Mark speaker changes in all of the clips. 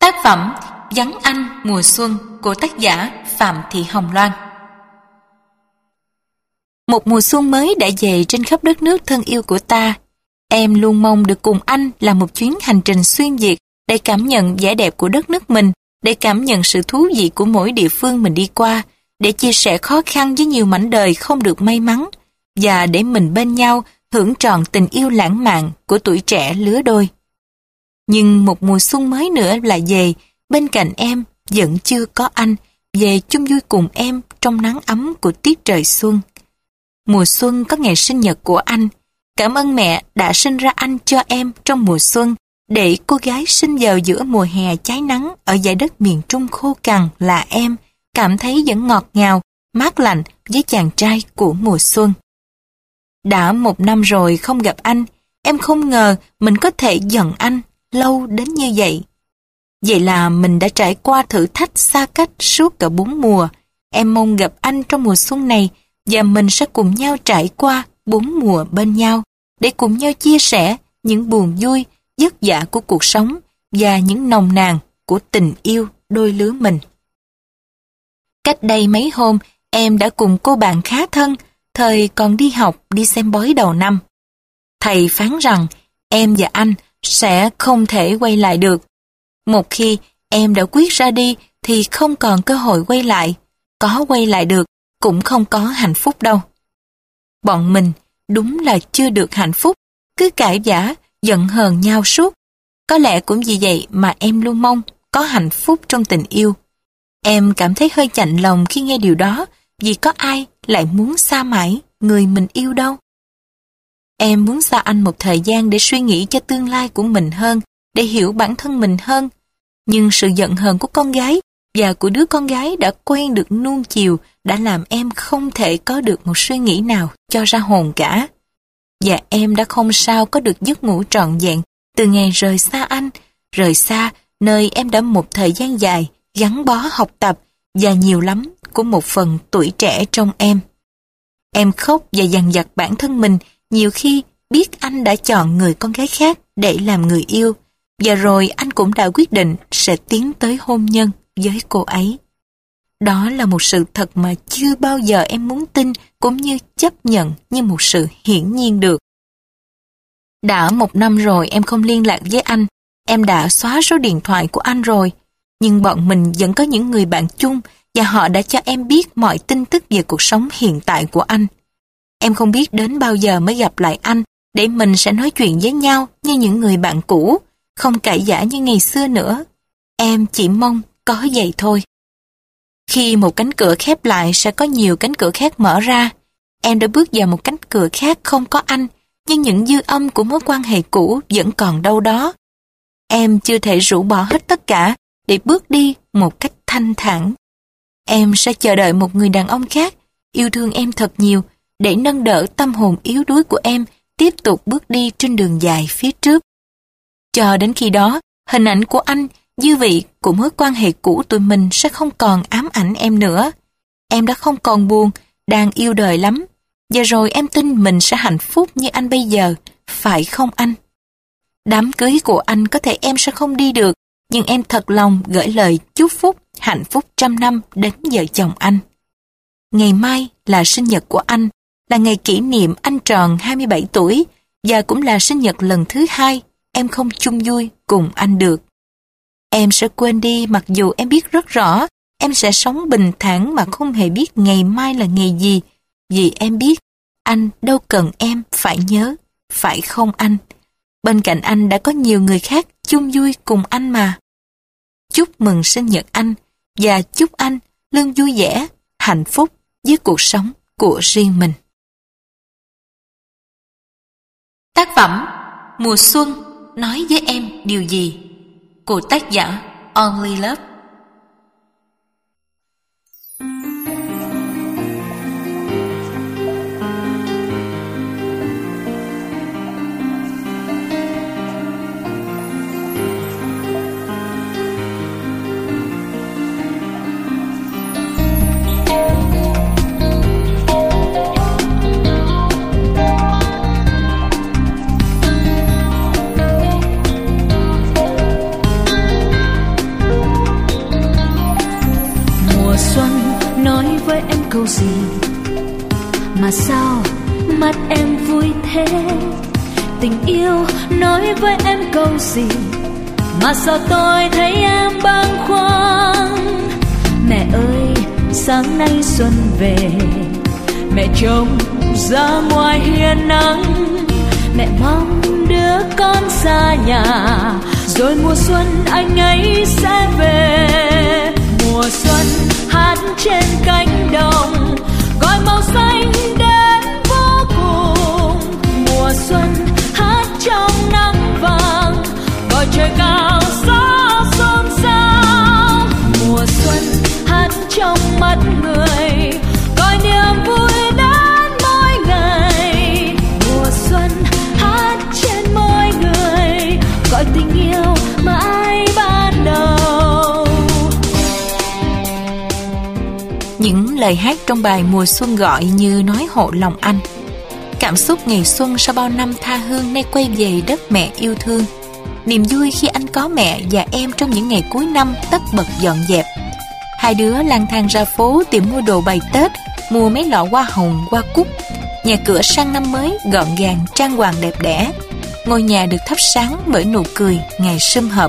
Speaker 1: Tác phẩm Vắng Anh Mùa Xuân của tác giả Phạm Thị Hồng Loan. Một mùa xuân mới đã về trên khắp đất nước thân yêu của ta. Em luôn mong được cùng anh làm một chuyến hành trình xuyên việt để cảm nhận vẻ đẹp của đất nước mình, để cảm nhận sự thú vị của mỗi địa phương mình đi qua, để chia sẻ khó khăn với nhiều mảnh đời không được may mắn, và để mình bên nhau hưởng trọn tình yêu lãng mạn của tuổi trẻ lứa đôi. Nhưng một mùa xuân mới nữa lại về, bên cạnh em vẫn chưa có anh, về chung vui cùng em trong nắng ấm của tiết trời xuân. Mùa xuân có ngày sinh nhật của anh. Cảm ơn mẹ đã sinh ra anh cho em trong mùa xuân, để cô gái sinh vào giữa mùa hè cháy nắng ở dải đất miền Trung khô cằn là em cảm thấy vẫn ngọt ngào, mát lạnh với chàng trai của mùa xuân. Đã 1 năm rồi không gặp anh, em không ngờ mình có thể giận anh lâu đến như vậy. Vậy là mình đã trải qua thử thách xa cách suốt cả 4 mùa. Em mong gặp anh trong mùa xuân này, và mình sẽ cùng nhau trải qua 4 mùa bên nhau, để cùng nhau chia sẻ những buồn vui, vất vả của cuộc sống và những nồng nàn của tình yêu đôi lứa mình. Cách đây mấy hôm, em đã cùng cô bạn khá thân, thời còn đi học, đi xem bói đầu năm. Thầy phán rằng em và anh sẽ không thể quay lại được. Một khi em đã quyết ra đi thì không còn cơ hội quay lại. Có quay lại được cũng không có hạnh phúc đâu. Bọn mình đúng là chưa được hạnh phúc, cứ cãi vã, giận hờn nhau suốt. Có lẽ cũng vì vậy mà em luôn mong có hạnh phúc trong tình yêu. Em cảm thấy hơi chạnh lòng khi nghe điều đó, vì có ai lại muốn xa mãi người mình yêu đâu. Em muốn xa anh một thời gian để suy nghĩ cho tương lai của mình hơn, để hiểu bản thân mình hơn. Nhưng sự giận hờn của con gái và của đứa con gái đã quen được nuông chiều đã làm em không thể có được một suy nghĩ nào cho ra hồn cả. Và em đã không sao có được giấc ngủ trọn vẹn từ ngày rời xa anh, rời xa nơi em đã một thời gian dài gắn bó học tập và nhiều lắm của một phần tuổi trẻ trong em. Em khóc và dằn vặt bản thân mình nhiều khi biết anh đã chọn người con gái khác để làm người yêu, và rồi anh cũng đã quyết định sẽ tiến tới hôn nhân với cô ấy. Đó là một sự thật mà chưa bao giờ em muốn tin cũng như chấp nhận như một sự hiển nhiên được. Đã 1 năm rồi em không liên lạc với anh, em đã xóa số điện thoại của anh rồi, nhưng bọn mình vẫn có những người bạn chung và họ đã cho em biết mọi tin tức về cuộc sống hiện tại của anh. Em không biết đến bao giờ mới gặp lại anh để mình sẽ nói chuyện với nhau như những người bạn cũ, không cãi vã như ngày xưa nữa. Em chỉ mong có vậy thôi. Khi một cánh cửa khép lại sẽ có nhiều cánh cửa khác mở ra. Em đã bước vào một cánh cửa khác không có anh, nhưng những dư âm của mối quan hệ cũ vẫn còn đâu đó. Em chưa thể rũ bỏ hết tất cả để bước đi một cách thanh thản. Em sẽ chờ đợi một người đàn ông khác yêu thương em thật nhiều để nâng đỡ tâm hồn yếu đuối của em tiếp tục bước đi trên đường dài phía trước. Cho đến khi đó, hình ảnh của anh, dư vị của mối quan hệ cũ tụi mình sẽ không còn ám ảnh em nữa. Em đã không còn buồn, đang yêu đời lắm. Và rồi em tin mình sẽ hạnh phúc như anh bây giờ, phải không anh? Đám cưới của anh có thể em sẽ không đi được, nhưng em thật lòng gửi lời chúc phúc, hạnh phúc 100 năm đến vợ chồng anh. Ngày mai là sinh nhật của anh, là ngày kỷ niệm anh tròn 27 tuổi, và cũng là sinh nhật lần thứ 2 em không chung vui cùng anh được. Em sẽ quên đi mặc dù em biết rất rõ em sẽ sống bình thản mà không hề biết ngày mai là ngày gì, vì em biết anh đâu cần em phải nhớ, phải không anh? Bên cạnh anh đã có nhiều người khác chung vui cùng anh mà. Chúc mừng sinh nhật anh và chúc anh luôn vui vẻ, hạnh phúc với cuộc sống của riêng mình. Tác phẩm Mùa Xuân nói với em điều gì của tác giả Only Love.
Speaker 2: câu gì mà sao mắt em vui thế? Tình yêu nói với em câu gì mà sao tôi thấy em bâng khuâng? Mẹ ơi, sáng nay xuân về, mẹ trông ra ngoài hiên nắng, mẹ mong đứa con xa nhà, rồi mùa xuân anh ấy sẽ về. Mùa xuân hát trên cánh đồng, gọi màu xanh đến vô cùng. Mùa xuân hát trong nắng vàng, gọi trời cao gió xôn xao. Mùa xuân hát trong mắt người, gọi niềm vui đến mỗi ngày. Mùa xuân hát trên môi người, gọi tình yêu mãi ban đầu.
Speaker 1: Những lời hát trong bài Mùa Xuân gọi như nói hộ lòng anh. Cảm xúc ngày xuân sau bao năm tha hương nay quay về đất mẹ yêu thương. Niềm vui khi anh có mẹ và em trong những ngày cuối năm tất bật dọn dẹp. Hai đứa lang thang ra phố tìm mua đồ bày Tết, mua mấy lọ hoa hồng, hoa cúc. Nhà cửa sang năm mới gọn gàng, trang hoàng đẹp đẽ. Ngôi nhà được thắp sáng bởi nụ cười ngày sum họp.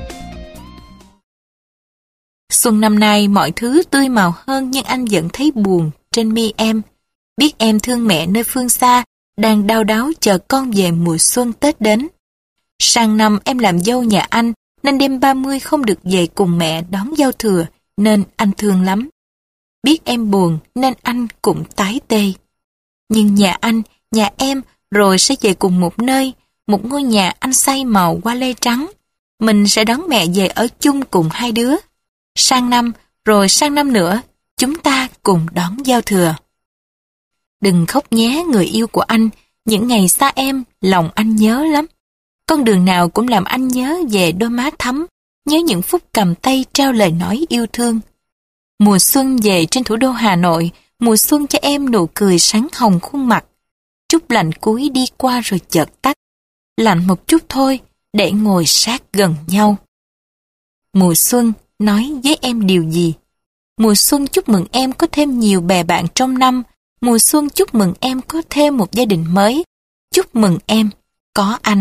Speaker 1: Xuân năm nay mọi thứ tươi màu hơn, nhưng anh vẫn thấy buồn trên mi em. Biết em thương mẹ nơi phương xa, đang đau đáu chờ con về mùa xuân Tết đến. Sang năm em làm dâu nhà anh, nên đêm 30 không được về cùng mẹ đón giao thừa, nên anh thương lắm. Biết em buồn nên anh cũng tái tê. Nhưng nhà anh, nhà em rồi sẽ về cùng một nơi, một ngôi nhà anh xây màu hoa lê trắng. Mình sẽ đón mẹ về ở chung cùng hai đứa. Sang năm, rồi sang năm nữa, chúng ta cùng đón giao thừa. Đừng khóc nhé người yêu của anh, những ngày xa em, lòng anh nhớ lắm. Con đường nào cũng làm anh nhớ về đôi má thắm, nhớ những phút cầm tay trao lời nói yêu thương. Mùa xuân về trên thủ đô Hà Nội, mùa xuân cho em nụ cười sáng hồng khuôn mặt. Chút lạnh cuối đi qua rồi chợt tắt, lạnh một chút thôi để ngồi sát gần nhau. Mùa xuân nói với em điều gì? Mùa xuân chúc mừng em có thêm nhiều bè bạn trong năm. Mùa xuân chúc mừng em có thêm một gia đình mới. Chúc mừng em có anh.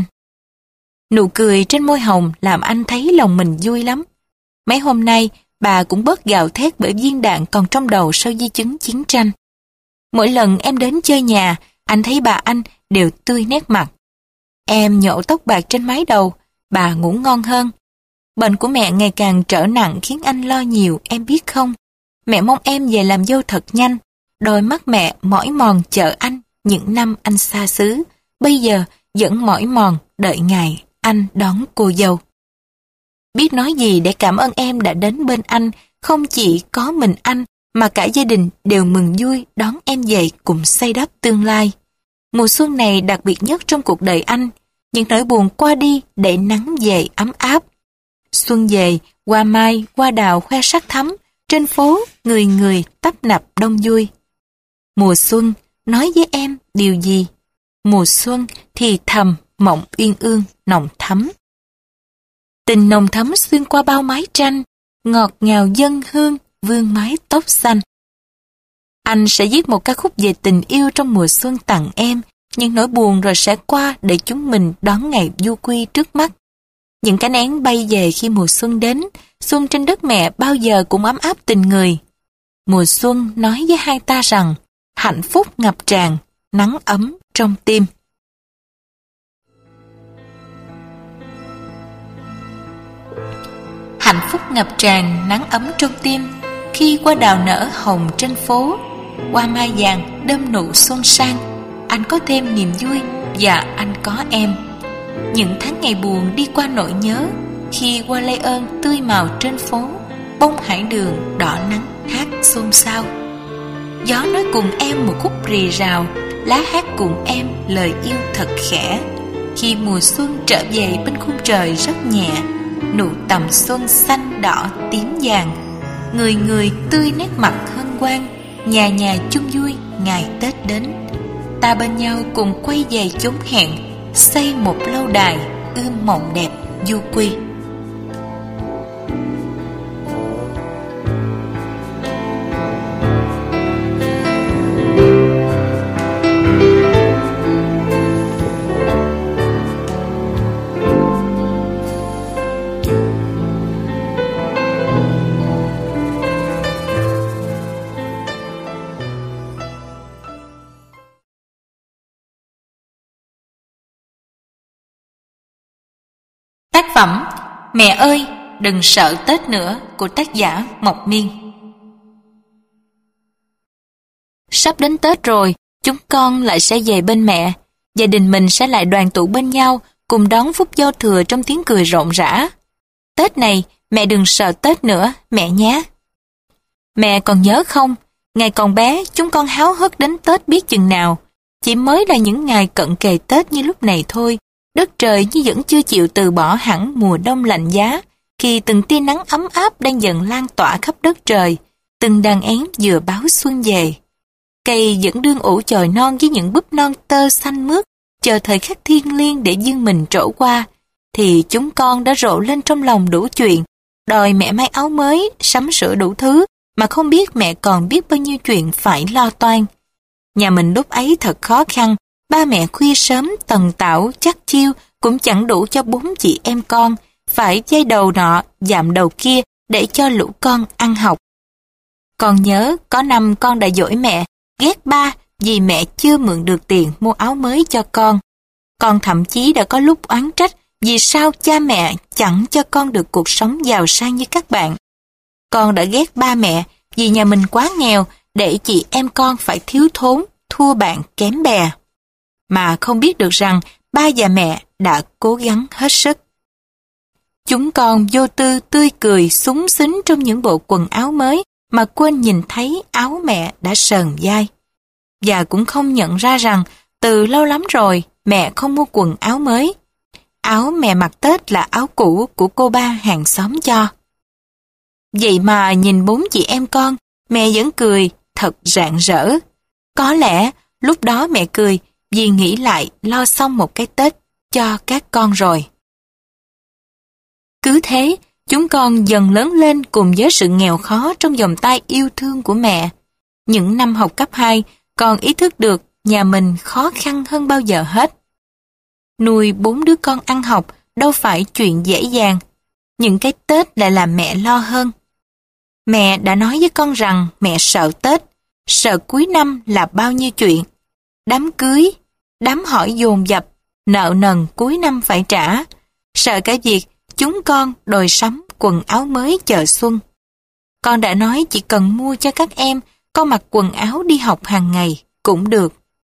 Speaker 1: Nụ cười trên môi hồng làm anh thấy lòng mình vui lắm. Mấy hôm nay, bà cũng bớt gào thét bởi viên đạn còn trong đầu sau di chứng chiến tranh. Mỗi lần em đến chơi nhà, anh thấy bà anh đều tươi nét mặt. Em nhổ tóc bạc trên mái đầu, bà ngủ ngon hơn. Bệnh của mẹ ngày càng trở nặng khiến anh lo nhiều, em biết không? Mẹ mong em về làm dâu thật nhanh. Đôi mắt mẹ mỏi mòn chờ anh những năm anh xa xứ. Bây giờ vẫn mỏi mòn đợi ngày anh đón cô dâu. Biết nói gì để cảm ơn em đã đến bên anh. Không chỉ có mình anh mà cả gia đình đều mừng vui đón em về cùng xây đắp tương lai. Mùa xuân này đặc biệt nhất trong cuộc đời anh. Những nỗi buồn qua đi để nắng về ấm áp. Xuân về, hoa mai, hoa đào khoe sắc thắm. Trên phố, người người tấp nập đông vui. Mùa xuân nói với em điều gì? Mùa xuân thì thầm mộng uyên ương nồng thắm. Tình nồng thắm xuyên qua bao mái tranh, ngọt ngào dâng hương vương mái tóc xanh. Anh sẽ viết một ca khúc về tình yêu trong mùa xuân tặng em, nhưng nỗi buồn rồi sẽ qua để chúng mình đón ngày du quy trước mắt. Những cánh én bay về khi mùa xuân đến, xuân trên đất mẹ bao giờ cũng ấm áp tình người. Mùa xuân nói với hai ta rằng, hạnh phúc ngập tràn, nắng ấm trong tim. Hạnh phúc ngập tràn, nắng ấm trong tim, khi hoa đào nở hồng trên phố, hoa mai vàng đơm nụ xuân sang, anh có thêm niềm vui và anh có em. Những tháng ngày buồn đi qua nỗi nhớ, khi hoa lây ơn tươi màu trên phố, bông hải đường đỏ nắng hát xôn xao. Gió nói cùng em một khúc rì rào, lá hát cùng em lời yêu thật khẽ. Khi mùa xuân trở về bên khung trời rất nhẹ, nụ tầm xuân xanh đỏ tím vàng, người người tươi nét mặt hân hoan, nhà nhà chung vui ngày Tết đến. Ta bên nhau cùng quay về chốn hẹn, xây một lâu đài ươm mộng đẹp du quy. phẩm Mẹ ơi, đừng sợ Tết nữa của tác giả Mộc Miên. Sắp đến Tết rồi, chúng con lại sẽ về bên mẹ. Gia đình mình sẽ lại đoàn tụ bên nhau, cùng đón phút giao thừa trong tiếng cười rộn rã. Tết này, mẹ đừng sợ Tết nữa, mẹ nhé. Mẹ còn nhớ không, ngày còn bé chúng con háo hức đến Tết biết chừng nào. Chỉ mới là những ngày cận kề Tết như lúc này thôi, đất trời như vẫn chưa chịu từ bỏ hẳn mùa đông lạnh giá, khi từng tia nắng ấm áp đang dần lan tỏa khắp đất trời, từng đàn én vừa báo xuân về. Cây vẫn đương ủ chồi non với những búp non tơ xanh mướt, chờ thời khắc thiêng liêng để dương mình trổ qua, thì chúng con đã rộ lên trong lòng đủ chuyện, đòi mẹ may áo mới, sắm sửa đủ thứ, mà không biết mẹ còn biết bao nhiêu chuyện phải lo toan. Nhà mình lúc ấy thật khó khăn, ba mẹ khuya sớm tần tảo chắc chiêu cũng chẳng đủ cho 4 chị em con, phải dây đầu nọ, dạm đầu kia để cho lũ con ăn học. Con nhớ có năm con đã dỗi mẹ, ghét ba vì mẹ chưa mượn được tiền mua áo mới cho con. Con thậm chí đã có lúc oán trách vì sao cha mẹ chẳng cho con được cuộc sống giàu sang như các bạn. Con đã ghét ba mẹ vì nhà mình quá nghèo để chị em con phải thiếu thốn, thua bạn kém bè. Mà không biết được rằng ba và mẹ đã cố gắng hết sức. Chúng con vô tư tươi cười súng xính trong những bộ quần áo mới mà quên nhìn thấy áo mẹ đã sờn vai. Và cũng không nhận ra rằng từ lâu lắm rồi mẹ không mua quần áo mới. Áo mẹ mặc Tết là áo cũ của cô ba hàng xóm cho. Vậy mà nhìn 4 chị em con, mẹ vẫn cười thật rạng rỡ. Có lẽ lúc đó mẹ cười vì nghĩ lại lo xong một cái Tết cho các con rồi. Cứ thế, chúng con dần lớn lên cùng với sự nghèo khó trong vòng tay yêu thương của mẹ. Những năm học cấp 2, con ý thức được nhà mình khó khăn hơn bao giờ hết. Nuôi 4 đứa con ăn học đâu phải chuyện dễ dàng. Những cái Tết lại làm mẹ lo hơn. Mẹ đã nói với con rằng mẹ sợ Tết, sợ cuối năm là bao nhiêu chuyện. Đám cưới, đám hỏi dồn dập, nợ nần cuối năm phải trả. Sợ cả việc chúng con đòi sắm quần áo mới chờ xuân. Con đã nói chỉ cần mua cho các em, con mặc quần áo đi học hàng ngày cũng được.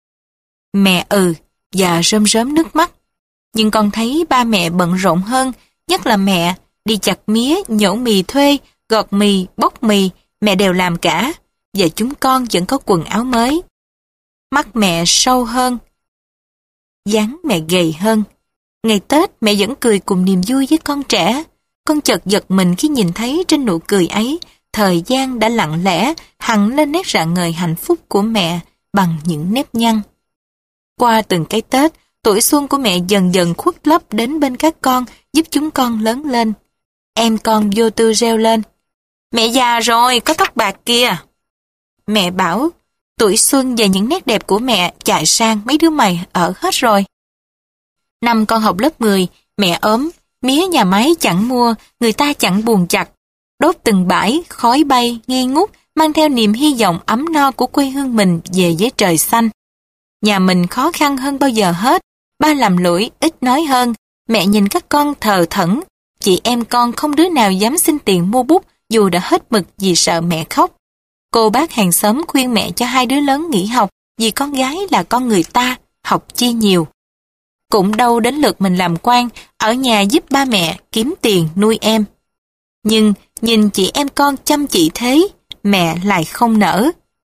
Speaker 1: Mẹ và rơm rớm nước mắt. Nhưng con thấy ba mẹ bận rộn hơn, nhất là mẹ đi chặt mía, nhổ mì thuê, gọt mì, bóc mì, mẹ đều làm cả, và chúng con vẫn có quần áo mới. Mắt mẹ sâu hơn, dáng mẹ gầy hơn. Ngày Tết mẹ vẫn cười cùng niềm vui với con trẻ. Con chợt giật mình khi nhìn thấy trên nụ cười ấy, thời gian đã lặng lẽ hằn lên nét rạng ngời hạnh phúc của mẹ bằng những nếp nhăn. Qua từng cái Tết, tuổi xuân của mẹ dần dần khuất lấp đến bên các con, giúp chúng con lớn lên. Em con vô tư reo lên: "Mẹ già rồi, có tóc bạc kìa." Mẹ bảo, tuổi xuân và những nét đẹp của mẹ chạy sang mấy đứa mày ở hết rồi. Năm con học lớp 10, mẹ ốm, mía nhà máy chẳng mua, người ta chẳng buồn chặt. Đốt từng bãi, khói bay, nghi ngút, mang theo niềm hy vọng ấm no của quê hương mình về với trời xanh. Nhà mình khó khăn hơn bao giờ hết, ba làm lũi, ít nói hơn, mẹ nhìn các con thờ thẫn. Chị em con không đứa nào dám xin tiền mua bút dù đã hết mực vì sợ mẹ khóc. Cô bác hàng xóm khuyên mẹ cho 2 đứa lớn nghỉ học vì con gái là con người ta, học chi nhiều. Cũng đâu đến lượt mình làm quan, ở nhà giúp ba mẹ kiếm tiền nuôi em. Nhưng nhìn chị em con chăm chỉ thế, mẹ lại không nỡ.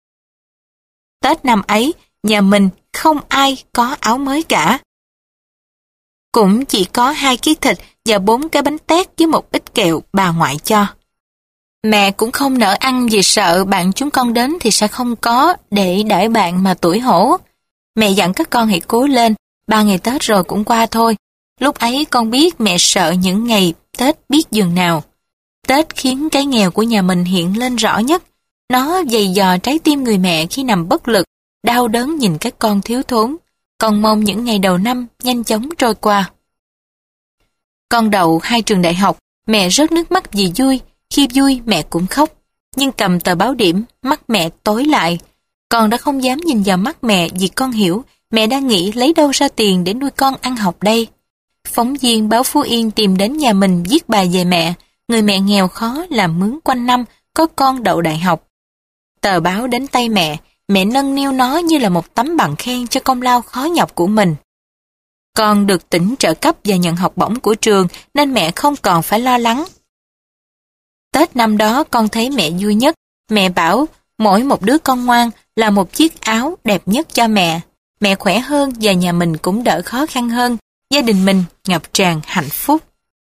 Speaker 1: Tết năm ấy, nhà mình không ai có áo mới cả. Cũng chỉ có 2 ký thịt và 4 cái bánh tét với một ít kẹo bà ngoại cho. Mẹ cũng không nỡ ăn vì sợ bạn chúng con đến thì sẽ không có để đãi bạn mà tủi hổ. Mẹ dặn các con hãy cố lên, 3 ngày Tết rồi cũng qua thôi. Lúc ấy con biết mẹ sợ những ngày Tết biết dường nào. Tết khiến cái nghèo của nhà mình hiện lên rõ nhất. Nó dày dò trái tim người mẹ khi nằm bất lực, đau đớn nhìn các con thiếu thốn. Con mong những ngày đầu năm nhanh chóng trôi qua. Con đậu 2 trường đại học, mẹ rớt nước mắt vì vui. Khi vui mẹ cũng khóc. Nhưng cầm tờ báo điểm, mắt mẹ tối lại. Con đã không dám nhìn vào mắt mẹ vì con hiểu mẹ đang nghĩ lấy đâu ra tiền để nuôi con ăn học đây. phóng viên báo Phú Yên tìm đến nhà mình viết bài về mẹ, người mẹ nghèo khó làm mướn quanh năm, có con đậu đại học. Tờ báo đến tay mẹ nâng niu nó như là một tấm bằng khen cho công lao khó nhọc của mình. Con được tỉnh trợ cấp và nhận học bổng của trường nên mẹ không còn phải lo lắng. Tết năm đó con thấy mẹ vui nhất. Mẹ bảo mỗi một đứa con ngoan là một chiếc áo đẹp nhất cho mẹ. Mẹ khỏe hơn và nhà mình cũng đỡ khó khăn hơn. Gia đình mình ngập tràn hạnh phúc.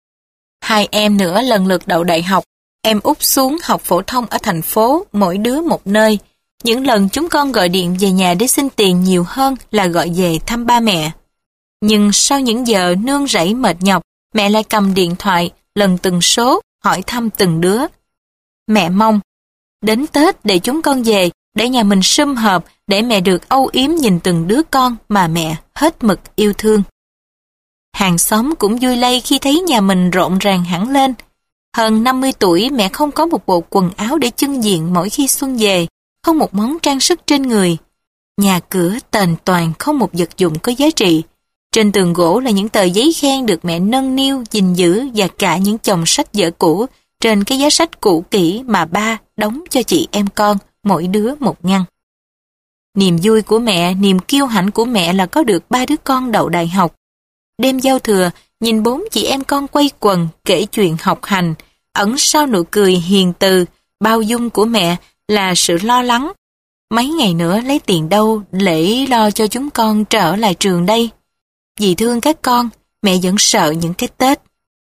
Speaker 1: Hai em nữa lần lượt đậu đại học. Em út xuống học phổ thông ở thành phố, mỗi đứa một nơi. Những lần chúng con gọi điện về nhà để xin tiền nhiều hơn là gọi về thăm ba mẹ. Nhưng sau những giờ nương rẫy mệt nhọc, mẹ lại cầm điện thoại, lần từng số, hỏi thăm từng đứa. Mẹ mong, đến Tết để chúng con về, để nhà mình sum họp, để mẹ được âu yếm nhìn từng đứa con mà mẹ hết mực yêu thương. Hàng xóm cũng vui lây khi thấy nhà mình rộn ràng hẳn lên. Hơn 50 tuổi mẹ không có một bộ quần áo để chưng diện mỗi khi xuân về, không một món trang sức trên người. Nhà cửa tền toàn không một vật dụng có giá trị. Trên tường gỗ là những tờ giấy khen được mẹ nâng niu, gìn giữ và cả những chồng sách vở cũ trên cái giá sách cũ kỹ mà ba đóng cho chị em con, mỗi đứa một ngăn. Niềm vui của mẹ, niềm kiêu hãnh của mẹ là có được 3 đứa con đậu đại học. Đêm giao thừa, nhìn 4 chị em con quây quần kể chuyện học hành, ẩn sau nụ cười hiền từ, bao dung của mẹ là sự lo lắng. Mấy ngày nữa lấy tiền đâu để lo cho chúng con trở lại trường đây? Vì thương các con, mẹ vẫn sợ những cái Tết.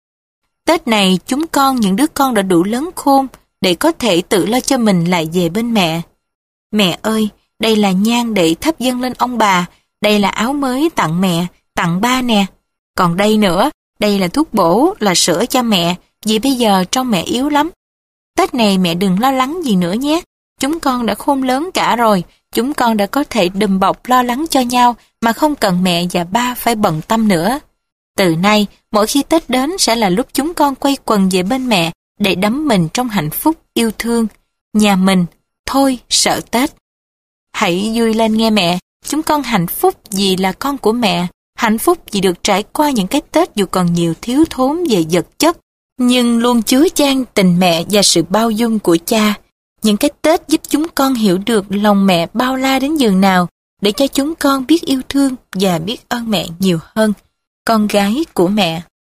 Speaker 1: Tết này chúng con, những đứa con đã đủ lớn khôn để có thể tự lo cho mình lại về bên mẹ. Mẹ ơi, đây là nhang để thắp dâng lên ông bà, đây là áo mới tặng mẹ, tặng ba nè. Còn đây nữa, đây là thuốc bổ, là sữa cho mẹ, vì bây giờ trông mẹ yếu lắm. Tết này mẹ đừng lo lắng gì nữa nhé. Chúng con đã khôn lớn cả rồi, chúng con đã có thể đùm bọc lo lắng cho nhau mà không cần mẹ và ba phải bận tâm nữa. Từ nay, mỗi khi Tết đến sẽ là lúc chúng con quây quần về bên mẹ để đắm mình trong hạnh phúc yêu thương. Nhà mình, thôi sợ Tết. Hãy vui lên nghe mẹ, chúng con hạnh phúc vì là con của mẹ, hạnh phúc vì được trải qua những cái Tết dù còn nhiều thiếu thốn về vật chất, nhưng luôn chứa chan tình mẹ và sự bao dung của cha. Những cái Tết giúp chúng con hiểu được lòng mẹ bao la đến nhường nào, để cho chúng con biết yêu thương và biết ơn mẹ nhiều hơn. Con gái của mẹ.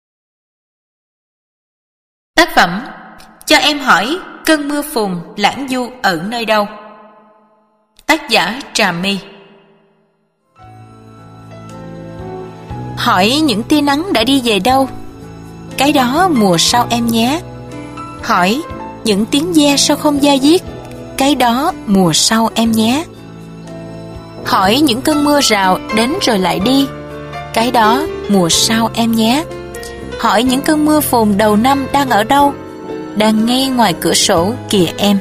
Speaker 1: Tác phẩm Cho em hỏi cơn mưa phùn lãng du ở nơi đâu? Tác giả Trà My. Hỏi những tia nắng đã đi về đâu? Cái đó mùa sau em nhé. Hỏi những tiếng ve sao không da diết? Cái đó mùa sau em nhé. Hỏi những cơn mưa rào đến rồi lại đi? Cái đó mùa sau em nhé. Hỏi những cơn mưa phùn đầu năm đang ở đâu? Đang ngay ngoài cửa sổ kìa em.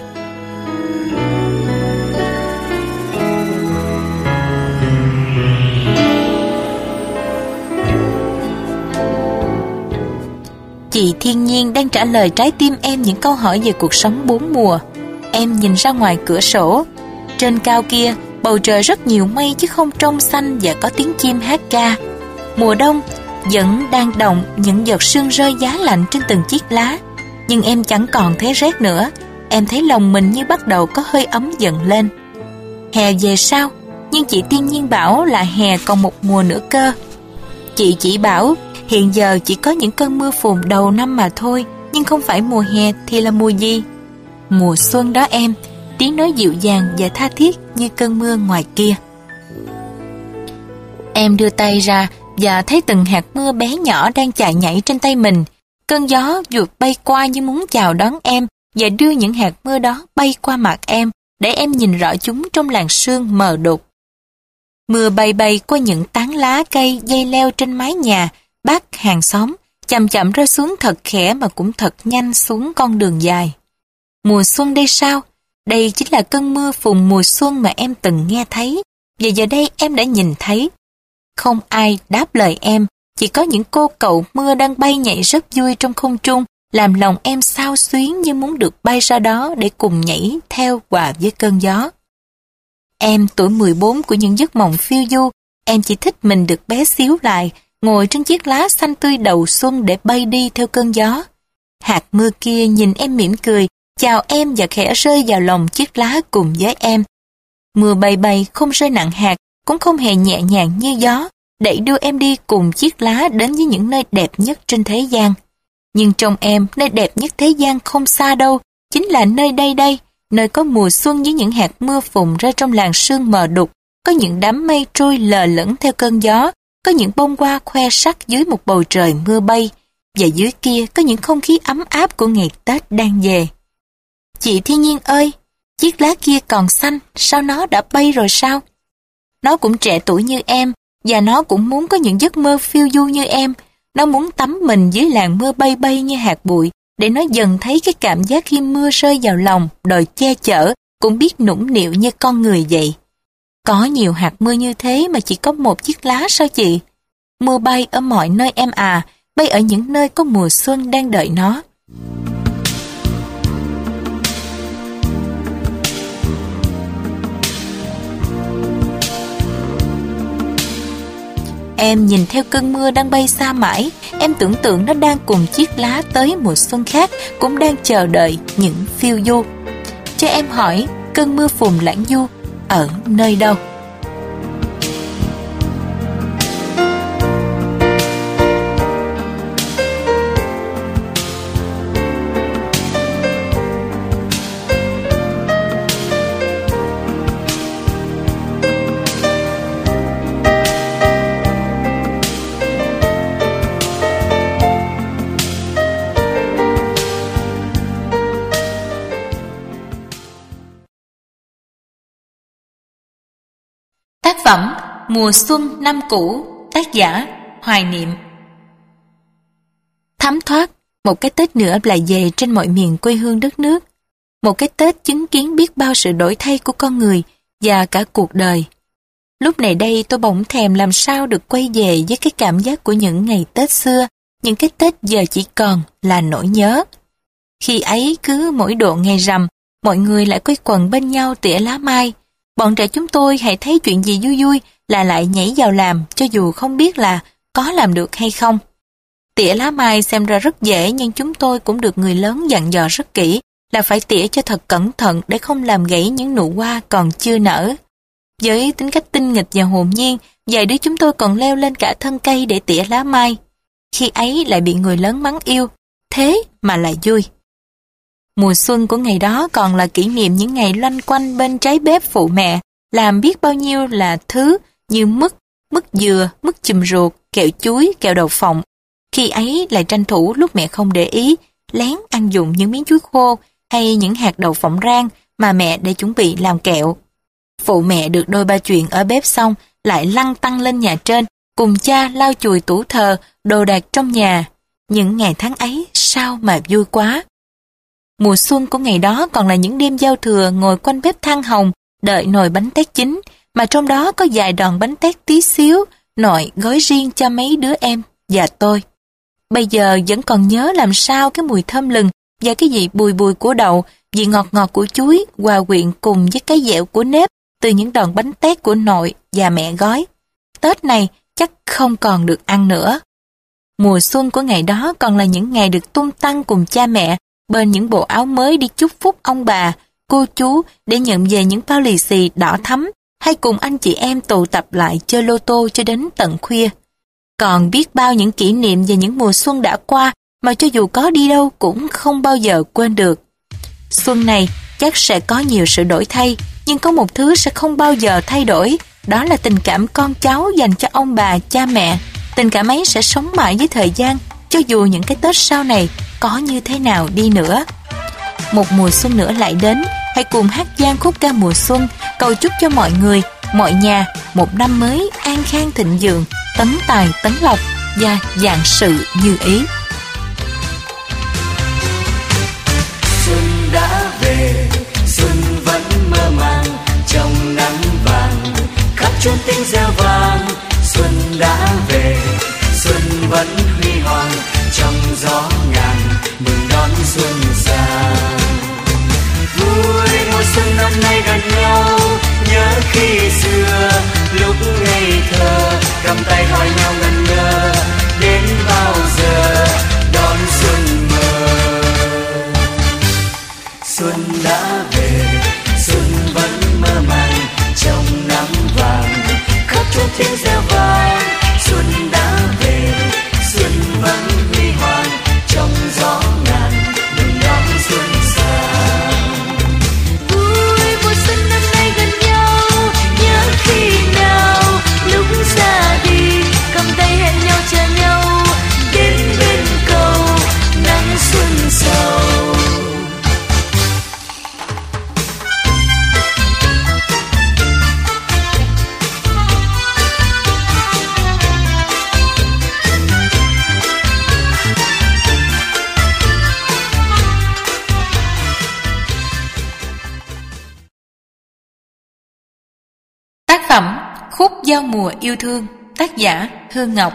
Speaker 1: Chị thiên nhiên đang trả lời trái tim em những câu hỏi về cuộc sống bốn mùa. Em nhìn ra ngoài cửa sổ. Trên cao kia, bầu trời rất nhiều mây chứ không trong xanh và có tiếng chim hát ca. Mùa đông vẫn đang đọng những giọt sương rơi giá lạnh trên từng chiếc lá. Nhưng em chẳng còn thấy rét nữa. Em thấy lòng mình như bắt đầu có hơi ấm dần lên. Hè về sao? Nhưng chị thiên nhiên bảo là hè còn một mùa nữa cơ. Chị chỉ bảo hiện giờ chỉ có những cơn mưa phùn đầu năm mà thôi. Nhưng không phải mùa hè thì là mùa gì? Mùa xuân đó em. Tiếng nói dịu dàng và tha thiết như cơn mưa ngoài kia. Em đưa tay ra và thấy từng hạt mưa bé nhỏ đang chạy nhảy trên tay mình. Cơn gió vụt bay qua như muốn chào đón em và đưa những hạt mưa đó bay qua mặt em để em nhìn rõ chúng trong làn sương mờ đục. Mưa bay bay qua những tán lá cây dây leo trên mái nhà, bác hàng xóm, chậm chậm rơi xuống thật khẽ mà cũng thật nhanh xuống con đường dài. Mùa xuân đây sao? Đây chính là cơn mưa phùn mùa xuân mà em từng nghe thấy, và giờ đây em đã nhìn thấy. Không ai đáp lời em, chỉ có những cô cậu mưa đang bay nhảy rất vui trong không trung, làm lòng em xao xuyến như muốn được bay ra đó để cùng nhảy theo hòa với cơn gió. Em tuổi 14 của những giấc mộng phiêu du, em chỉ thích mình được bé xíu lại, ngồi trên chiếc lá xanh tươi đầu xuân để bay đi theo cơn gió. Hạt mưa kia nhìn em mỉm cười, chào em và khẽ rơi vào lòng chiếc lá cùng với em. Mưa bay bay không rơi nặng hạt, cũng không hề nhẹ nhàng như gió, đẩy đưa em đi cùng chiếc lá đến với những nơi đẹp nhất trên thế gian. Nhưng trong em, nơi đẹp nhất thế gian không xa đâu, chính là nơi đây, nơi có mùa xuân với những hạt mưa phùn rơi trong làn sương mờ đục, có những đám mây trôi lờ lẫn theo cơn gió, có những bông hoa khoe sắc dưới một bầu trời mưa bay, và dưới kia có những không khí ấm áp của ngày Tết đang về. Chị Thiên Nhiên ơi, chiếc lá kia còn xanh, sao nó đã bay rồi sao? Nó cũng trẻ tuổi như em, và nó cũng muốn có những giấc mơ phiêu du như em. Nó muốn tắm mình dưới làn mưa bay bay như hạt bụi, để nó dần thấy cái cảm giác khi mưa rơi vào lòng, đòi che chở, cũng biết nũng nịu như con người vậy. Có nhiều hạt mưa như thế mà chỉ có một chiếc lá sao chị? Mưa bay ở mọi nơi em à, bay ở những nơi có mùa xuân đang đợi nó. Em nhìn theo cơn mưa đang bay xa mãi, em tưởng tượng nó đang cùng chiếc lá tới mùa xuân khác, cũng đang chờ đợi những phiêu du. Cho em hỏi, cơn mưa phùn lãng du ở nơi đâu? Tác phẩm Mùa xuân năm cũ, tác giả Hoài Niệm. Thấm thoát, một cái Tết nữa lại về trên mọi miền quê hương đất nước. Một cái Tết chứng kiến biết bao sự đổi thay của con người và cả cuộc đời. Lúc này đây tôi bỗng thèm làm sao được quay về với cái cảm giác của những ngày Tết xưa, những cái Tết giờ chỉ còn là nỗi nhớ. Khi ấy cứ mỗi độ ngày rằm, mọi người lại quây quần bên nhau tỉa lá mai. Bọn trẻ chúng tôi hãy thấy chuyện gì vui vui là lại nhảy vào làm, cho dù không biết là có làm được hay không. Tỉa lá mai xem ra rất dễ, nhưng chúng tôi cũng được người lớn dặn dò rất kỹ là phải tỉa cho thật cẩn thận để không làm gãy những nụ hoa còn chưa nở. Với tính cách tinh nghịch và hồn nhiên, vài đứa chúng tôi còn leo lên cả thân cây để tỉa lá mai. Khi ấy lại bị người lớn mắng yêu, thế mà lại vui. Mùa xuân của ngày đó còn là kỷ niệm những ngày loanh quanh bên trái bếp phụ mẹ, làm biết bao nhiêu là thứ như mứt dừa, mứt chùm ruột, kẹo chuối, kẹo đậu phộng. Khi ấy lại tranh thủ lúc mẹ không để ý, lén ăn dụng những miếng chuối khô hay những hạt đậu phộng rang mà mẹ để chuẩn bị làm kẹo. Phụ mẹ được đôi ba chuyện ở bếp xong, lại lăn tăn lên nhà trên, cùng cha lau chùi tủ thờ, đồ đạc trong nhà. Những ngày tháng ấy sao mà vui quá. Mùa xuân của ngày đó còn là những đêm giao thừa ngồi quanh bếp than hồng, đợi nồi bánh tét chín, mà trong đó có vài đòn bánh tét tí xíu, nội gói riêng cho mấy đứa em và tôi. Bây giờ vẫn còn nhớ làm sao cái mùi thơm lừng và cái vị bùi bùi của đậu, vị ngọt ngọt của chuối hòa quyện cùng với cái dẻo của nếp từ những đòn bánh tét của nội và mẹ gói. Tết này chắc không còn được ăn nữa. Mùa xuân của ngày đó còn là những ngày được tung tăng cùng cha mẹ bên những bộ áo mới đi chúc phúc ông bà, cô chú để nhận về những bao lì xì đỏ thắm, hay cùng anh chị em tụ tập lại chơi lô tô cho đến tận khuya. Còn biết bao những kỷ niệm về những mùa xuân đã qua mà cho dù có đi đâu cũng không bao giờ quên được. Xuân này chắc sẽ có nhiều sự đổi thay, nhưng có một thứ sẽ không bao giờ thay đổi, đó là tình cảm con cháu dành cho ông bà, cha mẹ. Tình cảm ấy sẽ sống mãi với thời gian, cho dù những cái Tết sau này có như thế nào đi nữa. Một mùa xuân nữa lại đến, hãy cùng hát vang khúc ca mùa xuân, cầu chúc cho mọi người, mọi nhà một năm mới an khang thịnh vượng, tấn tài tấn lộc và vạn sự như ý.
Speaker 3: Xuân đã về, xuân vẫn mơ màng trong nắng vàng, khắp chốn tiếng reo vang. Xuân đã về, xuân vẫn huy hoàng trong gió ngàn, mừng đón xuân sang. Vui mùa xuân năm nay gần nhau, nhớ khi xưa lúc ngây thơ cầm tay hỏi nhau ngẩn ngơ, đến bao giờ đón xuân mơ. Xuân đã về, xuân vẫn mơ màng trong nắng vàng, khắp chốn tiếng reo vang. Xuân đã về, xuân vẫn huy hoàng trong gió ngàn, đừng đón xuân sang.
Speaker 2: Vui mùa xuân năm nay gần nhau, nhớ khi nào lúc ra đi cầm tay hẹn nhau chờ nhau,
Speaker 3: Đến bên cầu nắng xuân sầu.
Speaker 1: Tác phẩm Khúc Giao Mùa Yêu Thương, tác giả Hương Ngọc.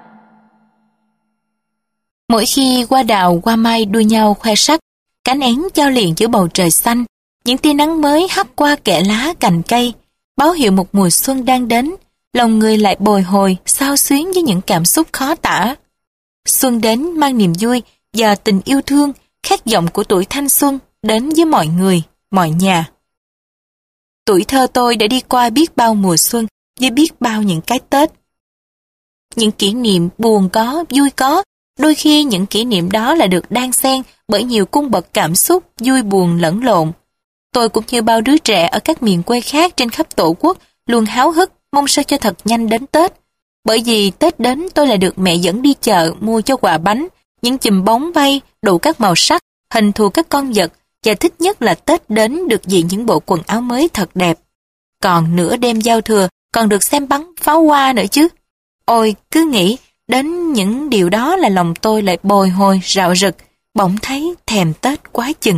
Speaker 1: Mỗi khi hoa đào hoa mai đua nhau khoe sắc, cánh én giao liền giữa bầu trời xanh, những tia nắng mới hắt qua kẽ lá cành cây, báo hiệu một mùa xuân đang đến, lòng người lại bồi hồi, xao xuyến với những cảm xúc khó tả. Xuân đến mang niềm vui và tình yêu thương, khát vọng của tuổi thanh xuân đến với mọi người, mọi nhà. Tuổi thơ tôi đã đi qua biết bao mùa xuân với biết bao những cái Tết. Những kỷ niệm buồn có, vui có, đôi khi những kỷ niệm đó lại được đan xen bởi nhiều cung bậc cảm xúc vui buồn lẫn lộn. Tôi cũng như bao đứa trẻ ở các miền quê khác trên khắp tổ quốc luôn háo hức mong sao cho thật nhanh đến Tết. Bởi vì Tết đến tôi lại được mẹ dẫn đi chợ mua cho quà bánh, những chùm bóng bay đủ các màu sắc, hình thù các con vật, và thích nhất là Tết đến được diện những bộ quần áo mới thật đẹp. Còn nửa đêm giao thừa còn được xem bắn pháo hoa nữa chứ. Ôi, cứ nghĩ đến những điều đó là lòng tôi lại bồi hồi rạo rực, bỗng thấy thèm Tết quá chừng.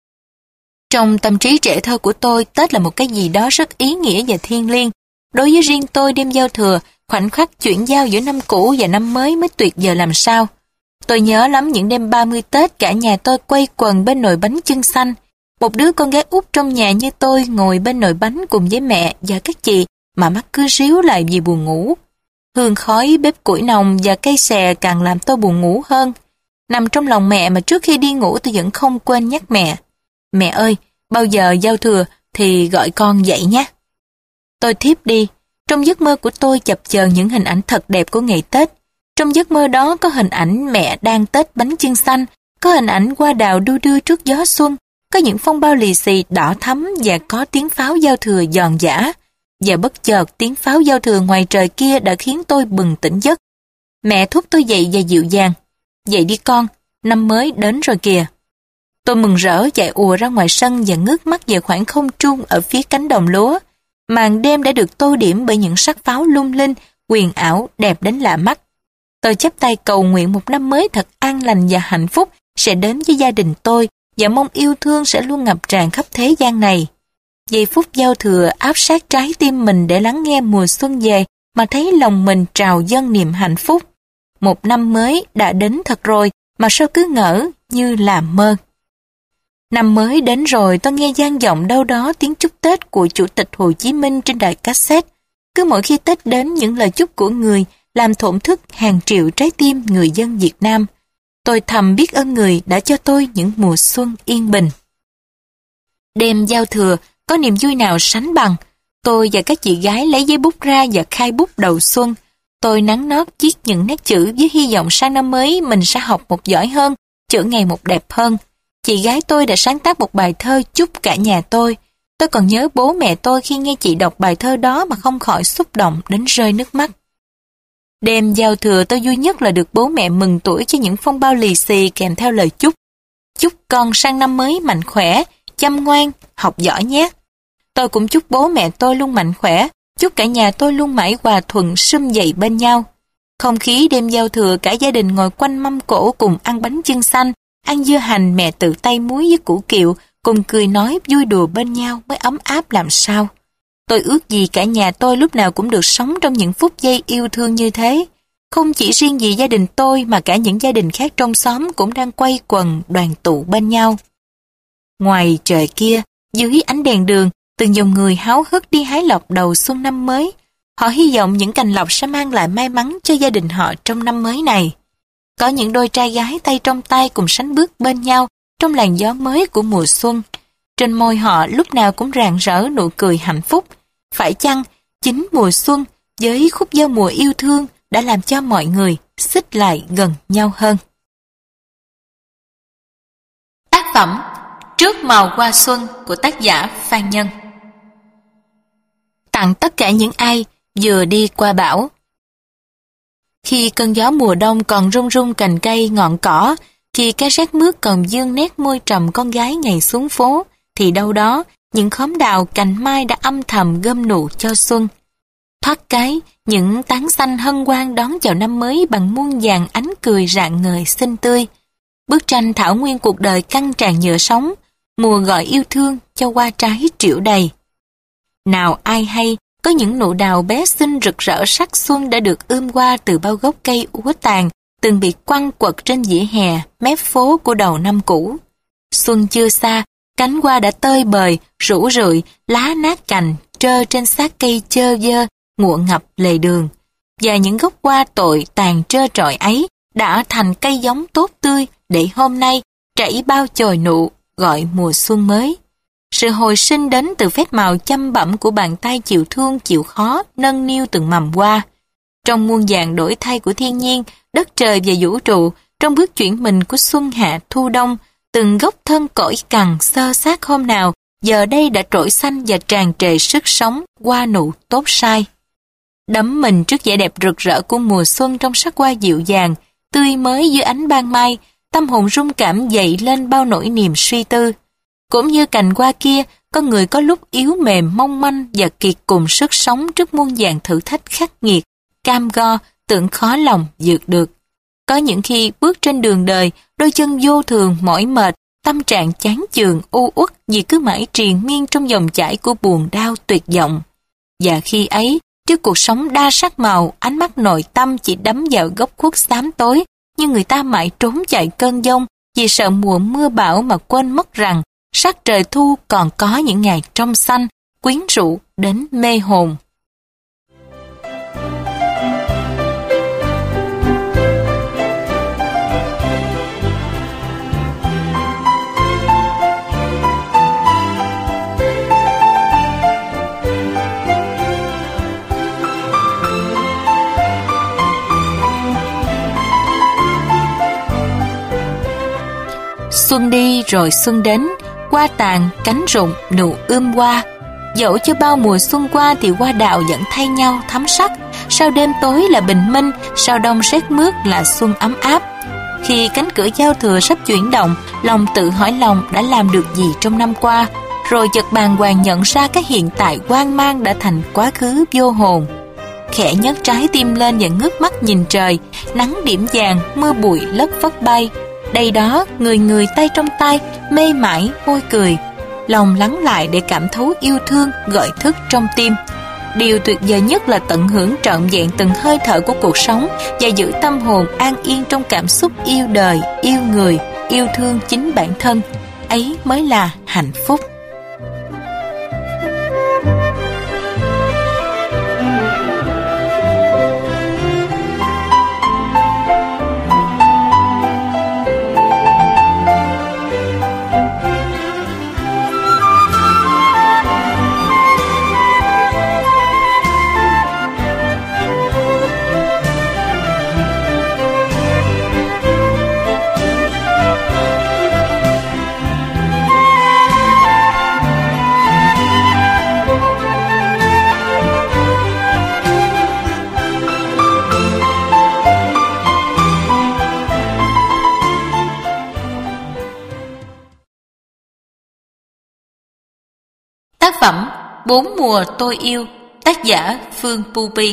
Speaker 1: Trong tâm trí trẻ thơ của tôi, Tết là một cái gì đó rất ý nghĩa và thiêng liêng. Đối với riêng tôi, đêm giao thừa, khoảnh khắc chuyển giao giữa năm cũ và năm mới mới tuyệt vời làm sao. Tôi nhớ lắm những đêm 30 Tết cả nhà tôi quây quần bên nồi bánh chưng xanh. Một đứa con gái út trong nhà như tôi ngồi bên nồi bánh cùng với mẹ và các chị mà mắt cứ ríu lại vì buồn ngủ. Hương khói bếp củi nồng và cây xè càng làm tôi buồn ngủ hơn. Nằm trong lòng mẹ mà trước khi đi ngủ tôi vẫn không quên nhắc mẹ. Mẹ ơi, bao giờ giao thừa thì gọi con dậy nhé. Tôi thiếp đi. Trong giấc mơ của tôi chập chờn những hình ảnh thật đẹp của ngày Tết. Trong giấc mơ đó có hình ảnh mẹ đang tết bánh chưng xanh, có hình ảnh hoa đào đu đưa trước gió xuân, có những phong bao lì xì đỏ thắm và có tiếng pháo giao thừa giòn giã. Và bất chợt tiếng pháo giao thừa ngoài trời kia đã khiến tôi bừng tỉnh giấc. Mẹ thúc tôi dậy và dịu dàng. Dậy đi con, năm mới đến rồi kìa. Tôi mừng rỡ chạy ùa ra ngoài sân và ngước mắt về khoảng không trung ở phía cánh đồng lúa. Màn đêm đã được tô điểm bởi những sắc pháo lung linh, huyền ảo, đẹp đến lạ mắt. Tôi chắp tay cầu nguyện một năm mới thật an lành và hạnh phúc sẽ đến với gia đình tôi và mong yêu thương sẽ luôn ngập tràn khắp thế gian này. Giây phút giao thừa áp sát trái tim mình để lắng nghe mùa xuân về mà thấy lòng mình trào dâng niềm hạnh phúc. Một năm mới đã đến thật rồi mà sao cứ ngỡ như là mơ. Năm mới đến rồi tôi nghe vang vọng đâu đó tiếng chúc Tết của Chủ tịch Hồ Chí Minh trên đài cassette. Cứ mỗi khi Tết đến những lời chúc của người làm thổn thức hàng triệu trái tim người dân Việt Nam. Tôi thầm biết ơn người đã cho tôi những mùa xuân yên bình. Đêm giao thừa có niềm vui nào sánh bằng. Tôi và các chị gái lấy giấy bút ra và khai bút đầu xuân. Tôi nắn nót viết những nét chữ với hy vọng sang năm mới mình sẽ học một giỏi hơn, chữ ngày một đẹp hơn. Chị gái tôi đã sáng tác một bài thơ chúc cả nhà tôi. Tôi còn nhớ bố mẹ tôi khi nghe chị đọc bài thơ đó mà không khỏi xúc động đến rơi nước mắt. Đêm giao thừa tôi vui nhất là được bố mẹ mừng tuổi cho những phong bao lì xì kèm theo lời chúc. Chúc con sang năm mới mạnh khỏe, chăm ngoan, học giỏi nhé. Tôi cũng chúc bố mẹ tôi luôn mạnh khỏe, chúc cả nhà tôi luôn mãi hòa thuận sum vầy bên nhau. Không khí đêm giao thừa cả gia đình ngồi quanh mâm cỗ cùng ăn bánh chưng xanh, ăn dưa hành mẹ tự tay muối với củ kiệu, cùng cười nói vui đùa bên nhau mới ấm áp làm sao. Tôi ước gì cả nhà tôi lúc nào cũng được sống trong những phút giây yêu thương như thế. Không chỉ riêng gì gia đình tôi mà cả những gia đình khác trong xóm cũng đang quây quần đoàn tụ bên nhau. Ngoài trời kia, dưới ánh đèn đường, từng dòng người háo hức đi hái lộc đầu xuân năm mới. Họ hy vọng những cành lộc sẽ mang lại may mắn cho gia đình họ trong năm mới này. Có những đôi trai gái tay trong tay cùng sánh bước bên nhau trong làn gió mới của mùa xuân. Trên môi họ lúc nào cũng rạng rỡ nụ cười hạnh phúc. Phải chăng chính mùa xuân với khúc giao mùa yêu thương đã làm cho mọi người xích lại gần nhau hơn? Tác phẩm Trước màu hoa xuân của tác giả Phan Nhân. Tặng tất cả những ai vừa đi qua bão. Khi cơn gió mùa đông còn rung rung cành cây ngọn cỏ, khi cái rét mướt còn dương nét môi trầm con gái ngày xuống phố, thì đâu đó những khóm đào cành mai đã âm thầm gom nụ cho xuân. Thoát cái, những tán xanh hân hoan đón chào năm mới bằng muôn vàn ánh cười rạng ngời xinh tươi. Bức tranh thảo nguyên cuộc đời căng tràn nhựa sống, mùa gọi yêu thương cho hoa trái triệu đầy. Nào ai hay, có những nụ đào bé xinh rực rỡ sắc xuân đã được ươm qua từ bao gốc cây úa tàn, từng bị quăng quật trên vỉa hè, mép phố của đầu năm cũ. Xuân chưa xa, cánh hoa đã tơi bời, rũ rượi, lá nát cành, trơ trên xác cây chơ vơ, ngụa ngập lề đường. Và những gốc hoa tội tàn trơ trọi ấy đã thành cây giống tốt tươi để hôm nay trảy bao chồi nụ, gọi mùa xuân mới. Sự hồi sinh đến từ phép màu chăm bẵm của bàn tay chịu thương chịu khó nâng niu từng mầm hoa. Trong muôn vàn đổi thay của thiên nhiên, đất trời và vũ trụ, trong bước chuyển mình của xuân hạ thu đông, từng gốc thân cõi cằn xơ xác hôm nào, giờ đây đã trỗi xanh và tràn trề sức sống, hoa nụ tốt sai. Đắm mình trước vẻ đẹp rực rỡ của mùa xuân trong sắc hoa dịu dàng, tươi mới dưới ánh ban mai, tâm hồn rung cảm dậy lên bao nỗi niềm suy tư. Cũng như cành hoa kia, con người có lúc yếu mềm mong manh và kiệt cùng sức sống trước muôn vàn thử thách khắc nghiệt, cam go, tưởng khó lòng vượt được. Có những khi bước trên đường đời, đôi chân vô thường mỏi mệt, tâm trạng chán chường u uất vì cứ mãi triền miên trong dòng chảy của buồn đau tuyệt vọng. Và khi ấy, trước cuộc sống đa sắc màu, ánh mắt nội tâm chỉ đắm vào góc khuất xám tối, nhưng người ta mãi trốn chạy cơn giông vì sợ mùa mưa bão mà quên mất rằng sắc trời thu còn có những ngày trong xanh, quyến rũ đến mê hồn. Xuân đi rồi xuân đến, hoa tàn, cánh rụng, nụ ươm hoa. Dẫu cho bao mùa xuân qua thì hoa đào vẫn thay nhau thắm sắc. Sau đêm tối là bình minh, sau đông rét mướt là xuân ấm áp. Khi cánh cửa giao thừa sắp chuyển động, lòng tự hỏi lòng đã làm được gì trong năm qua, rồi chợt bàng hoàng nhận ra cái hiện tại hoang mang đã thành quá khứ vô hồn. Khẽ nhấc trái tim lên và ngước mắt nhìn trời, nắng điểm vàng, mưa bụi lất phất bay. Đây đó, người người tay trong tay, mê mải, môi cười. Lòng lắng lại để cảm thấu yêu thương gợi thức trong tim. Điều tuyệt vời nhất là tận hưởng trọn vẹn từng hơi thở của cuộc sống và giữ tâm hồn an yên trong cảm xúc yêu đời, yêu người, yêu thương chính bản thân. Ấy mới là hạnh phúc. Tác phẩm Bốn mùa tôi yêu, tác giả Phương Pupi.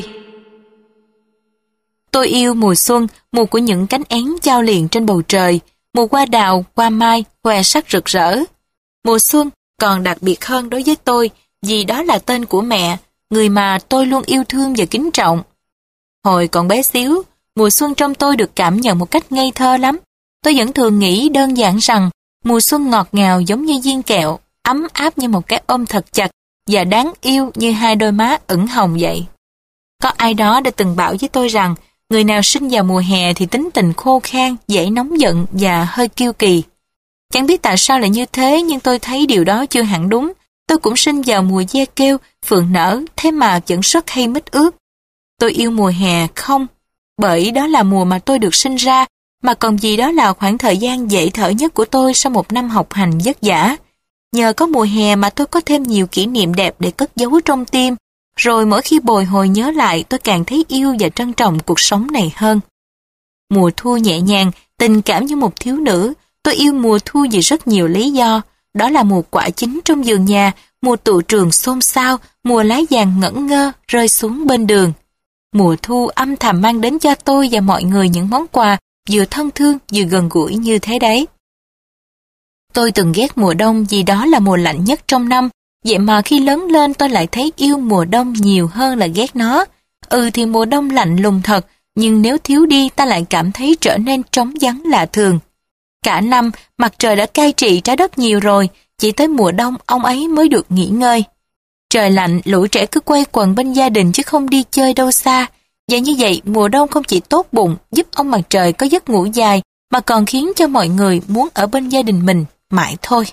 Speaker 1: Tôi yêu mùa xuân, mùa của những cánh én chao liền trên bầu trời, mùa hoa đào, hoa mai, khoe sắc rực rỡ. Mùa xuân còn đặc biệt hơn đối với tôi vì đó là tên của mẹ, người mà tôi luôn yêu thương và kính trọng. Hồi còn bé xíu, mùa xuân trong tôi được cảm nhận một cách ngây thơ lắm. Tôi vẫn thường nghĩ đơn giản rằng mùa xuân ngọt ngào giống như viên kẹo, ấm áp như một cái ôm thật chặt và đáng yêu như hai đôi má ửng hồng vậy. Có ai đó đã từng bảo với tôi rằng người nào sinh vào mùa hè thì tính tình khô khan, dễ nóng giận và hơi kiêu kỳ. Chẳng biết tại sao lại như thế, nhưng tôi thấy điều đó chưa hẳn đúng. Tôi cũng sinh vào mùa ve kêu, phượng nở, thế mà vẫn rất hay mít ướt. Tôi yêu mùa hè không? Bởi đó là mùa mà tôi được sinh ra, mà còn vì đó là khoảng thời gian dễ thở nhất của tôi sau một năm học hành vất vả. Nhờ có mùa hè mà tôi có thêm nhiều kỷ niệm đẹp để cất giấu trong tim, rồi mỗi khi bồi hồi nhớ lại tôi càng thấy yêu và trân trọng cuộc sống này hơn. Mùa thu nhẹ nhàng, tình cảm như một thiếu nữ, tôi yêu mùa thu vì rất nhiều lý do. Đó là mùa quả chín trong vườn nhà, mùa tụ trường xôn xao, mùa lá vàng ngẩn ngơ rơi xuống bên đường. Mùa thu âm thầm mang đến cho tôi và mọi người những món quà vừa thân thương vừa gần gũi như thế đấy. Tôi từng ghét mùa đông vì đó là mùa lạnh nhất trong năm, vậy mà khi lớn lên tôi lại thấy yêu mùa đông nhiều hơn là ghét nó. Thì mùa đông lạnh lùng thật, nhưng nếu thiếu đi ta lại cảm thấy trở nên trống vắng lạ thường. Cả năm, mặt trời đã cai trị trái đất nhiều rồi, chỉ tới mùa đông ông ấy mới được nghỉ ngơi. Trời lạnh, lũ trẻ cứ quây quần bên gia đình chứ không đi chơi đâu xa. Và như vậy, mùa đông không chỉ tốt bụng, giúp ông mặt trời có giấc ngủ dài, mà còn khiến cho mọi người muốn ở bên gia đình mình mãi thôi.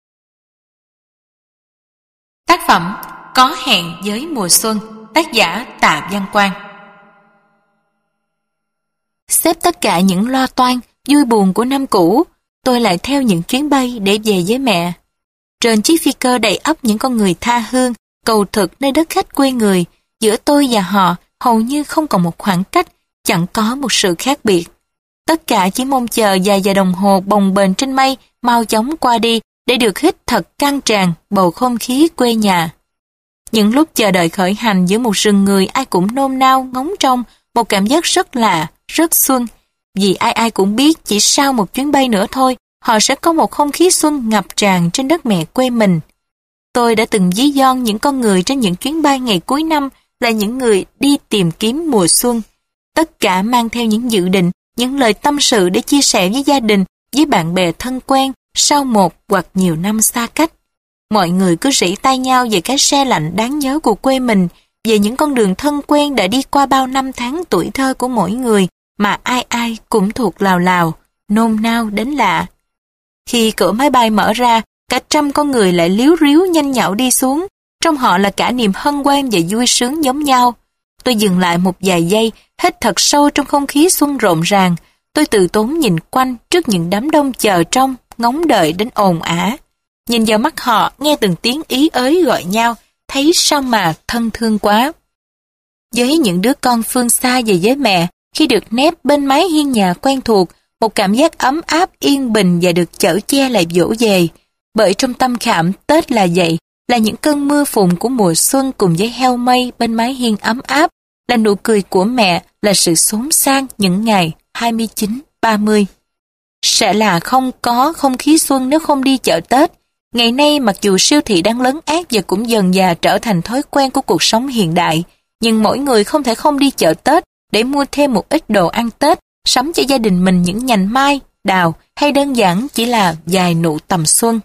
Speaker 1: Tác phẩm Có hẹn với mùa xuân, tác giả Tạ Văn Quang. Xếp tất cả những lo toan, vui buồn của năm cũ, tôi lại theo những chuyến bay để về với mẹ. Trên chiếc phi cơ đầy ắp những con người tha hương, cầu thực nơi đất khách quê người, giữa tôi và họ hầu như không còn một khoảng cách, chẳng có một sự khác biệt. Tất cả chỉ mong chờ vài giờ đồng hồ bồng bềnh trên mây mau chóng qua đi để được hít thật căng tràn bầu không khí quê nhà. Những lúc chờ đợi khởi hành giữa một rừng người ai cũng nôn nao ngóng trông một cảm giác rất lạ, rất xuân. Vì ai ai cũng biết chỉ sau một chuyến bay nữa thôi, họ sẽ có một không khí xuân ngập tràn trên đất mẹ quê mình. Tôi đã từng ví von những con người trên những chuyến bay ngày cuối năm là những người đi tìm kiếm mùa xuân. Tất cả mang theo những dự định, những lời tâm sự để chia sẻ với gia đình, với bạn bè thân quen sau một hoặc nhiều năm xa cách. Mọi người cứ rỉ tai nhau về cái se lạnh đáng nhớ của quê mình, về những con đường thân quen đã đi qua bao năm tháng tuổi thơ của mỗi người mà ai ai cũng thuộc lào lào, nôn nao đến lạ. Khi cửa máy bay mở ra, cả trăm con người lại líu ríu nhanh nhảu đi xuống, trong họ là cả niềm hân hoan và vui sướng giống nhau. Tôi dừng lại một vài giây, hít thật sâu trong không khí xuân rộn ràng. Tôi từ tốn nhìn quanh trước những đám đông chờ trông, ngóng đợi đến ồn ả. Nhìn vào mắt họ, nghe từng tiếng ý ới gọi nhau, thấy sao mà thân thương quá. Với những đứa con phương xa về với mẹ, khi được nép bên mái hiên nhà quen thuộc, một cảm giác ấm áp yên bình và được chở che lại dỗ về. Bởi trong tâm khảm Tết là vậy, là những cơn mưa phùn của mùa xuân cùng với heo mây bên mái hiên ấm áp, là nụ cười của mẹ, là sự xốn sang những ngày 29, 30. Sẽ là không có không khí xuân nếu không đi chợ Tết. Ngày nay mặc dù siêu thị đang lấn át và cũng dần dà trở thành thói quen của cuộc sống hiện đại, nhưng mỗi người không thể không đi chợ Tết để mua thêm một ít đồ ăn Tết, sắm cho gia đình mình những nhành mai, đào hay đơn giản chỉ là vài nụ tầm xuân.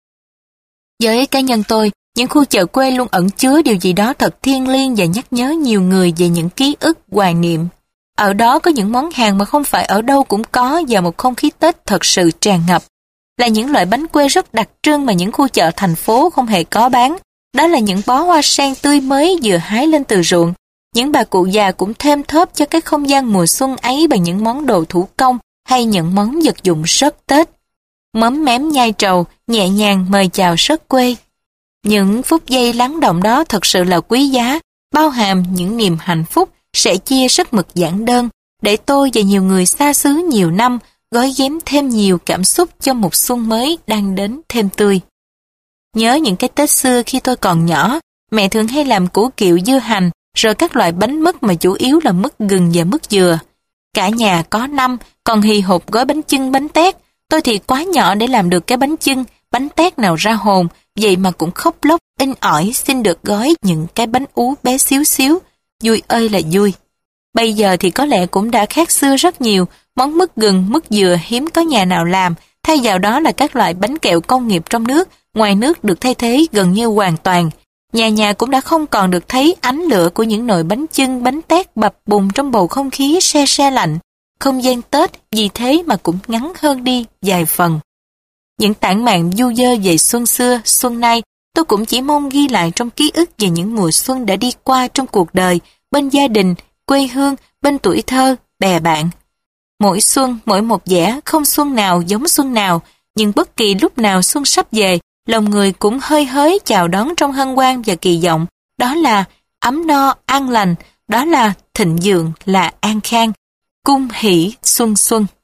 Speaker 1: Với cá nhân tôi, những khu chợ quê luôn ẩn chứa điều gì đó thật thiêng liêng và nhắc nhớ nhiều người về những ký ức hoài niệm. Ở đó có những món hàng mà không phải ở đâu cũng có và một không khí Tết thật sự tràn ngập. Là những loại bánh quê rất đặc trưng mà những khu chợ thành phố không hề có bán. Đó là những bó hoa sen tươi mới vừa hái lên từ ruộng. Những bà cụ già cũng thêm thớp cho cái không gian mùa xuân ấy bằng những món đồ thủ công hay những món vật dụng rất Tết. Móm mém nhai trầu, nhẹ nhàng mời chào rất quê. Những phút giây lắng động đó thật sự là quý giá, bao hàm những niềm hạnh phúc, sẻ chia rất mực giản đơn, để tôi và nhiều người xa xứ nhiều năm gói ghém thêm nhiều cảm xúc cho một xuân mới đang đến thêm tươi. Nhớ những cái Tết xưa khi tôi còn nhỏ, mẹ thường hay làm củ kiệu dưa hành, rồi các loại bánh mứt mà chủ yếu là mứt gừng và mứt dừa. Cả nhà có năm, còn hì hục gói bánh chưng bánh tét. Tôi thì quá nhỏ để làm được cái bánh chưng, bánh tét nào ra hồn, vậy mà cũng khóc lóc, in ỏi xin được gói những cái bánh ú bé xíu xíu. Vui ơi là vui. Bây giờ thì có lẽ cũng đã khác xưa rất nhiều, món mứt gừng, mứt dừa hiếm có nhà nào làm, thay vào đó là các loại bánh kẹo công nghiệp trong nước, ngoài nước được thay thế gần như hoàn toàn. Nhà nhà cũng đã không còn được thấy ánh lửa của những nồi bánh chưng, bánh tét bập bùng trong bầu không khí se se lạnh. Không gian Tết vì thế mà cũng ngắn hơn đi vài phần. Những tản mạn du dơ về xuân xưa, xuân nay, tôi cũng chỉ mong ghi lại trong ký ức về những mùa xuân đã đi qua trong cuộc đời, bên gia đình, quê hương, bên tuổi thơ, bè bạn. Mỗi xuân, mỗi một vẻ, không xuân nào giống xuân nào, nhưng bất kỳ lúc nào xuân sắp về, lòng người cũng hơi hới chào đón trong hân hoan và kỳ vọng. Đó là ấm no, an lành, đó là thịnh vượng, là an khang. Cung hỷ xuân xuân.